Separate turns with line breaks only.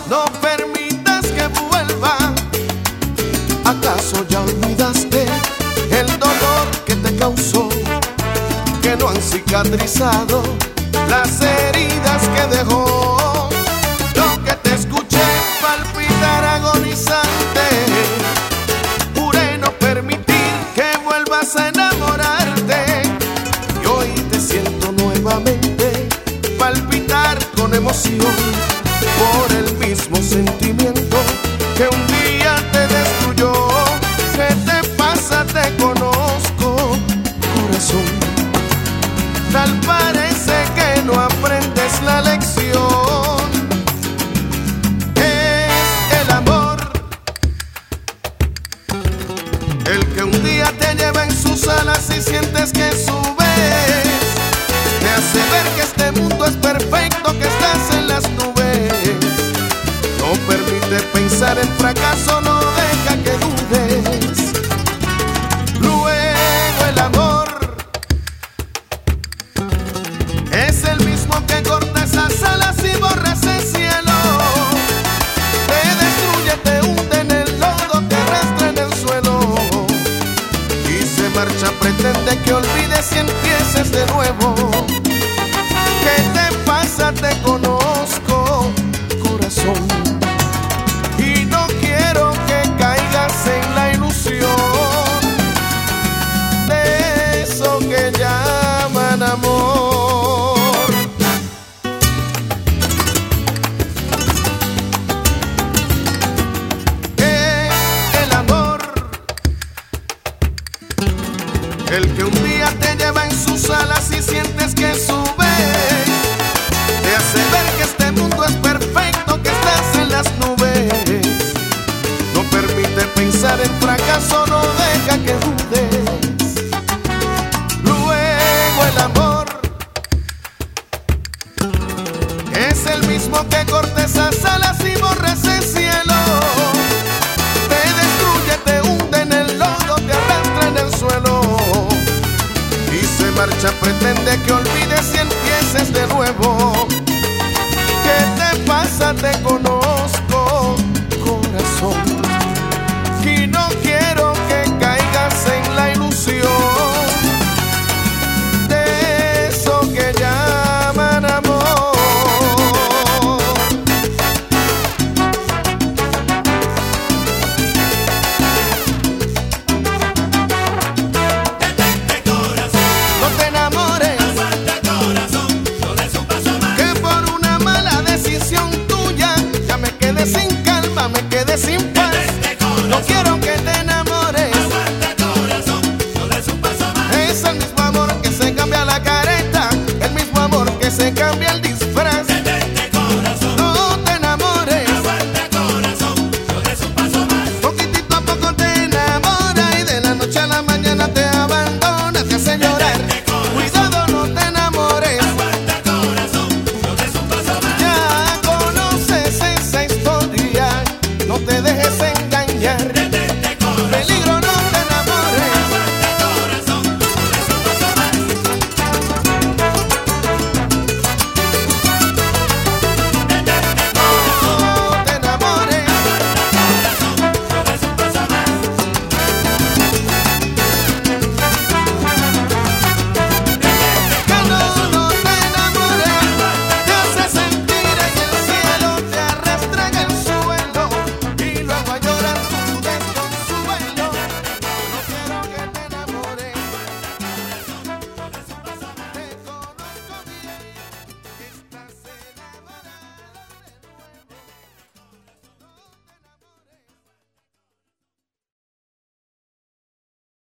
No permitas que vuelva. ¿Acaso ya olvidaste el dolor que te causó? Que no han cicatrizado las heridas que dejó. Lo que te escuché palpitar agonizante, juré no permitir que vuelvas a enamorarte. Y hoy te siento nuevamente palpitar con emoción por el mismo sentimiento que un día te destruyó. ¿Qué te pasa? Te conozco, corazón. Tal parece que no aprendes la lección. Es el amor el que un día te lleva en sus alas y sientes que subes. Te hace ver que este mundo es perfecto, que estás en las nubes. No permite pensar en fracaso, no deja que dudes. Luego el amor es el mismo que corta esas alas y borra ese cielo. Te destruye, te hunde en el lodo, te arrastra en el suelo. Y se marcha, pretende que olvides y empieces de nuevo. ¿Qué te pasa? Te conozco, corazón. Y no quiero que caigas en la ilusión de eso que llaman amor. El amor, el que un día te lleva en sus alas y sientes que subes. Te hace ver que este mundo es perfecto, que estás en las nubes. No permite pensar en fracaso, no deja que dudes. Luego el amor es el mismo que corta esas alas y borra ese cielo. Te destruye, te hunde en el lodo, te arrastra en el suelo. Y se marcha, pretende que olvides y empieces de nuevo.